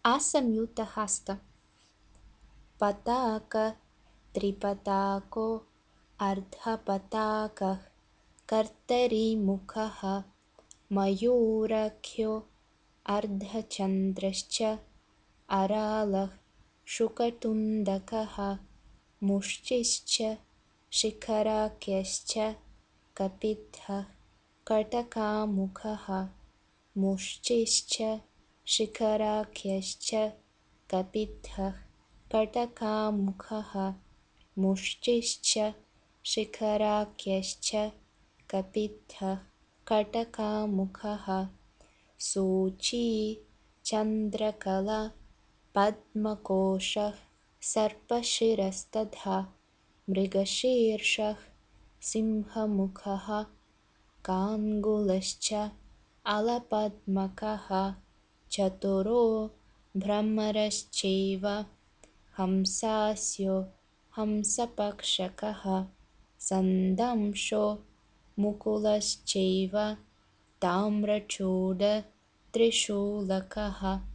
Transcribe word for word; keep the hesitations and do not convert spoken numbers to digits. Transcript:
आसंयुतहस्त पताक त्रिपताको अर्धपताकः कर्तरीमुखः मयूरख्यो अर्धचन्द्रश्च अरालः शुकतुण्डकः मुष्टिश्च शिखराख्यश्च कपित्थः कटकामुखः मुष्टिश्च शिखराख्यश्च कपित्थः कटकामुखः मुष्टिश्च शिखराख्यश्च कपित्थः कटकामुखः सूची चन्द्रकला पद्मकोशः सर्पशिरस्तथा मृगशीर्षः सिंहमुखः काङ्गुलश्च अलपद्मकः चतुरो भ्रमरश्चैव हंसास्यो हंसपक्षकः सन्दंशो मुकुलश्चैव ताम्रचूड त्रिशूलकः